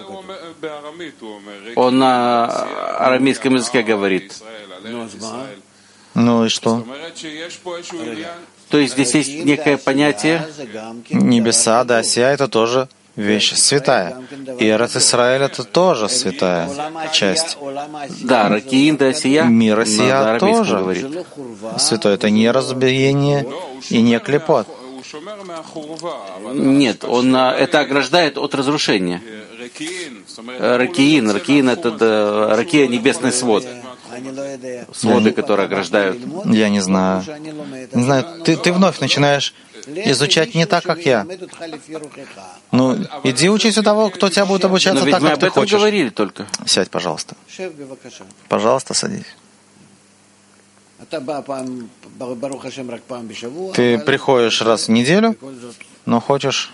[SPEAKER 6] Он на арамейском языке говорит.
[SPEAKER 4] Ну и что?
[SPEAKER 6] То есть здесь есть некое понятие.
[SPEAKER 4] Небеса, да, Осия — это тоже вещь святая. И Эрец Исраэль — это тоже святая часть.
[SPEAKER 6] Да, Ракиин, да, Осия.
[SPEAKER 4] Мир Осия тоже говорит. Святой — это не разбиение и не клипот.
[SPEAKER 6] Нет, он это ограждает от разрушения. Ракиин, Ракиин — это да, Ракия — небесный свод. Своды, которые ограждают.
[SPEAKER 4] Я не знаю. Не знаю, ты, ты вновь начинаешь изучать не так, как я. Ну, иди учись у того, кто тебя будет обучаться так, как ты хочешь.
[SPEAKER 6] Мы об этом говорили только.
[SPEAKER 4] Сядь, пожалуйста. Пожалуйста, садись. Ты приходишь раз в неделю, но хочешь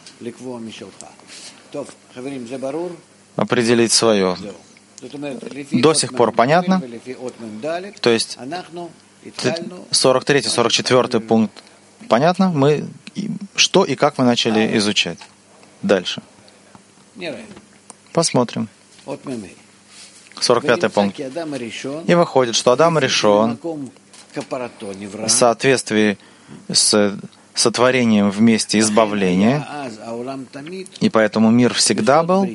[SPEAKER 4] определить свое. До сих пор понятно? То есть сорок третий, сорок четвёртый пункт понятно? Мы что и как мы начали изучать. Дальше. Посмотрим. сорок пятый пункт. И выходит, что Адам решен в соответствии с сотворением вместе избавления, и поэтому мир всегда был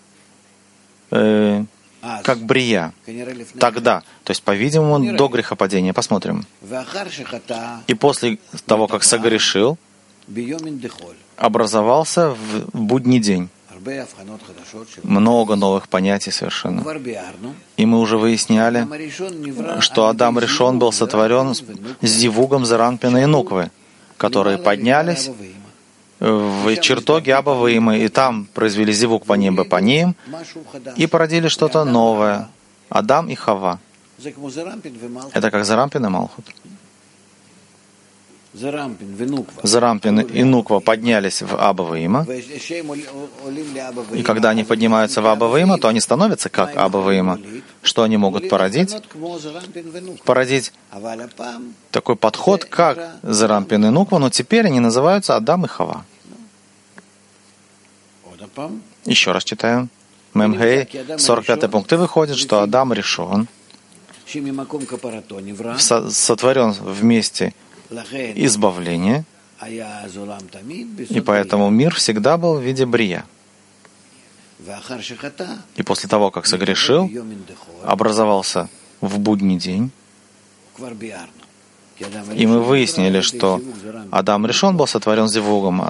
[SPEAKER 4] э, как брия. Тогда, то есть, по-видимому, до грехопадения. Посмотрим. И после того, как согрешил, образовался в будний день. Много новых понятий совершенно. И мы уже выясняли, что Адам Ришон был сотворен с зивугом Заранпина и Нуквы, которые поднялись в чертоге Аба Ваимы, и там произвели зивуг по ним по ним, и породили что-то новое. Адам и Хава. Это как Заранпин и Малхут. Заранпин и Нуква поднялись в Аба Ваима, и когда они поднимаются в Аба Ваима, то они становятся как Аба Ваима. Что они могут породить? Породить такой подход, как Заранпин и Нуква, но теперь они называются Адам и Хава. Еще раз читаем. Мемгей, сорок пятый пункт. И выходит, что Адам решен, сотворен вместе избавления, и поэтому мир всегда был в виде брия. И после того, как согрешил, образовался в будний день, и мы выяснили, что Адам решен был сотворен зивугом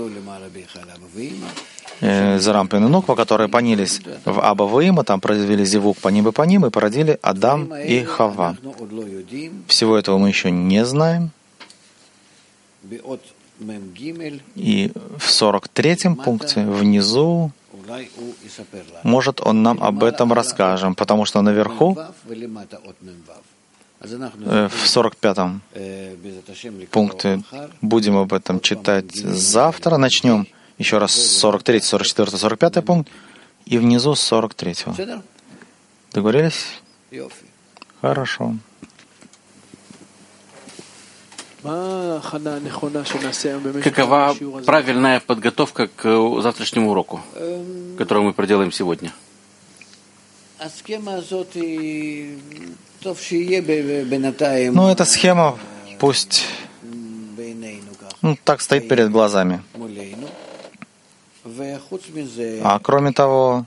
[SPEAKER 4] Заранпин и Нуква, которые поднялись в Аба Ваима, там произвели зивуг по ним и по ним, и породили Адам и Хава. Всего этого мы еще не знаем. И в сорок третьем пункте внизу, может, он нам об этом расскажет, потому что наверху, в сорок пятом пункте, будем об этом читать завтра. Начнем еще раз сорок третий, сорок четвёртый, сорок пятый пункт. и внизу с сорок третьего. Договорились? Хорошо.
[SPEAKER 6] Какова правильная подготовка к завтрашнему уроку, который мы проделаем сегодня?
[SPEAKER 4] Ну, эта схема пусть ну, так стоит перед глазами. А кроме того,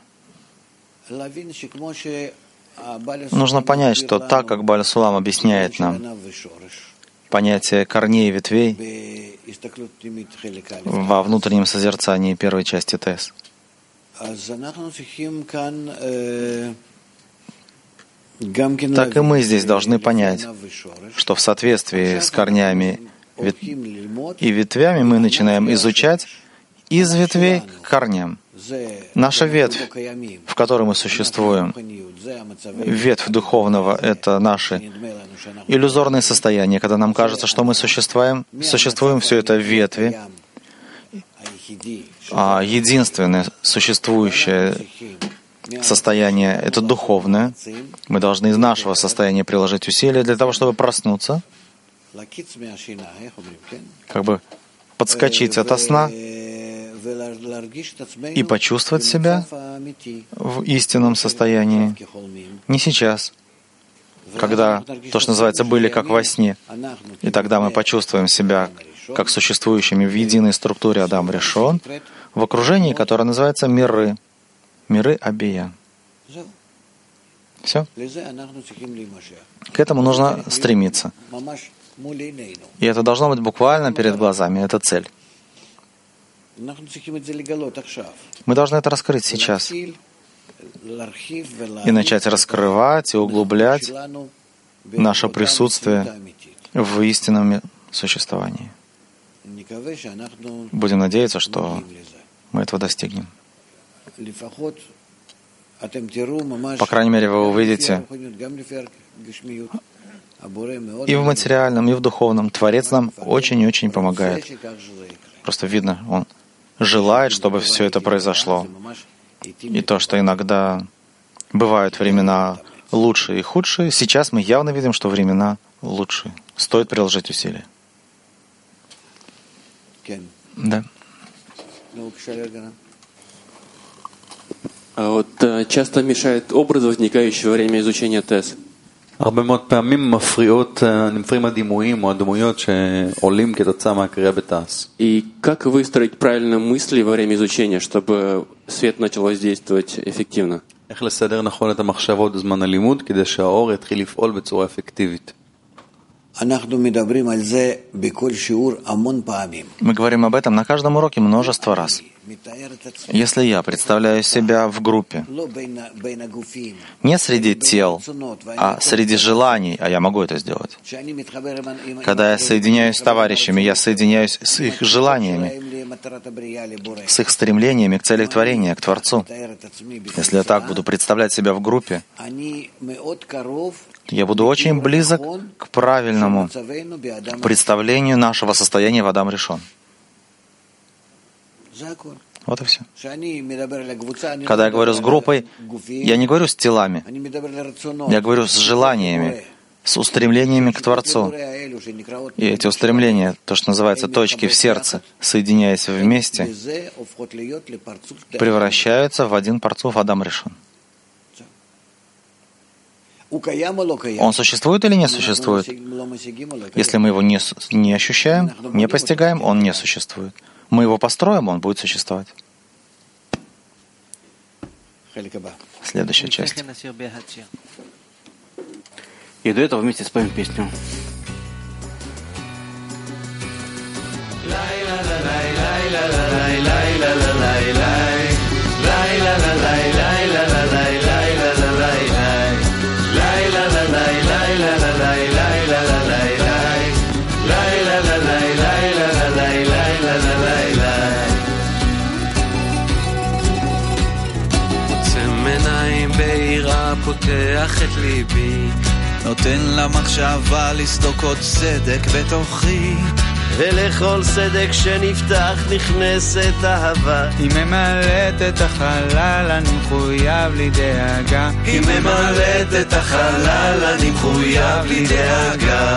[SPEAKER 4] нужно понять, что так, как Бааль Сулам объясняет нам понятие корней и ветвей во внутреннем созерцании первой части ТЭС, так и мы здесь должны понять, что в соответствии с корнями и ветвями мы начинаем изучать из ветвей к корням. Наша ветвь, в которой мы существуем, ветвь духовного — это наши иллюзорные состояния, когда нам кажется, что мы существуем, существуем, все это ветви, а единственное существующее состояние — это духовное. Мы должны из нашего состояния приложить усилия для того, чтобы проснуться, как бы подскочить ото сна и почувствовать себя в истинном состоянии. Не сейчас, когда то, что называется, были как во сне. И тогда мы почувствуем себя как существующими в единой структуре Адам Ришон, в окружении, которое называется миры, миры Абия. Все. К этому нужно стремиться. И это должно быть буквально перед глазами. Это цель. Мы должны это раскрыть сейчас и начать раскрывать и углублять наше присутствие в истинном существовании. Будем надеяться, что мы этого достигнем. По крайней мере, вы увидите и в материальном, и в духовном. Творец нам очень и очень помогает. Просто видно, Он желает, чтобы все это произошло. И то, что иногда бывают времена лучшие и худшие, сейчас мы явно видим, что времена лучшие. Стоит приложить усилия. Да.
[SPEAKER 7] А вот часто мешает образ, возникающий во время изучения ТЭС.
[SPEAKER 8] הרבה מאוד פעמים מפריעות, מפריעים הדימויים או הדמויות שעולים כתוצאה מהקריאה בתעש.
[SPEAKER 7] И как выстроить правильно мысли во время изучения, чтобы свет начал воздействовать эффективно?
[SPEAKER 8] איך לסדר נכון את המחשבות בזמן הלימוד כדי שהאור יתחיל לפעול בצורה אפקטיבית.
[SPEAKER 4] Мы говорим об этом на каждом уроке множество раз. Если я представляю себя в группе, не среди тел, а среди желаний, а я могу это сделать. Когда я соединяюсь с товарищами, я соединяюсь с их желаниями, с их стремлениями к цели творения, к Творцу. Если я так буду представлять себя в группе, я буду очень близок к правильному представлению нашего состояния в Адам Ришон. Вот и все. Когда я говорю с группой, я не говорю с телами, я говорю с желаниями, с устремлениями к Творцу. И эти устремления, то, что называется точки в сердце, соединяясь вместе, превращаются в один парцуф Адам Ришон. Он существует или не существует? Если мы его не, не ощущаем, не постигаем, он не существует. Мы его построим, он будет существовать. Следующая часть.
[SPEAKER 6] И до этого вместе споем песню.
[SPEAKER 9] פותח את ליבי, נותן למחשבה לסדוק עוד צדק בתוכי, ולכל סדק שנפתח נכנסת אהבה.
[SPEAKER 10] היא ממלאת את החלל, אני מחויב לי דאגה.
[SPEAKER 9] היא ממלאת את החלל, אני מחויב לי דאגה.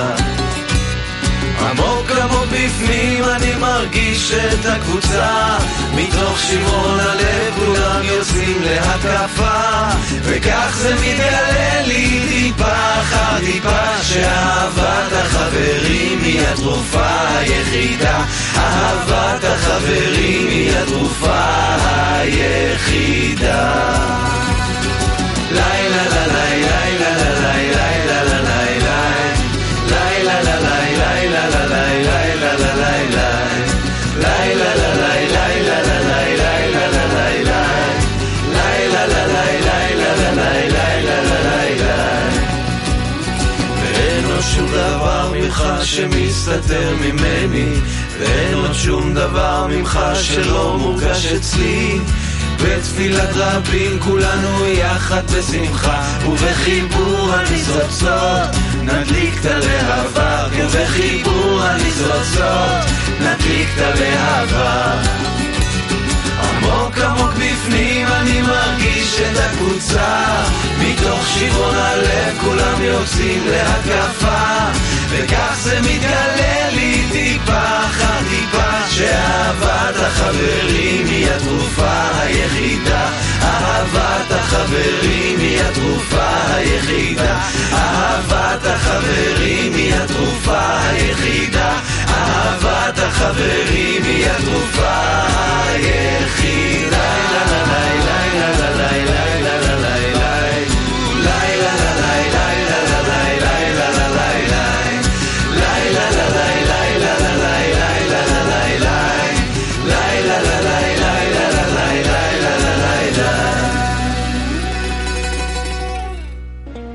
[SPEAKER 9] עמוק עמוק בפנים אני מרגיש את הקבוצה, מתוך שמרון הלב כולם יוצאים להתקפה, וכך זה מתגלה לי טיפה אחר טיפה, שאהבת החברים היא התרופה היחידה. אהבת החברים היא התרופה היחידה. לילה לילה לילה לילה לילה לילה שמסתתר ממני, ואין עוד שום דבר ממך שלא מורגש אצלי. בתפילת רבים כולנו יחד בשמחה, ובחיבור הניצוצות נדליק את הלהבה, ובחיבור הניצוצות נדליק את הלהבה. עמוק עמוק בפנים אני מרגיש את הקבוצה, מתוך שברון הלב כולם יוצאים להתקפה, וכך זה מתגלה לי טיפה אחר טיפה, שאהבת החברים היא התרופה היחידה. אהבת החברים היא התרופה היחידה. אהבת החברים היא התרופה היחידה. אהבת החברים היא התרופה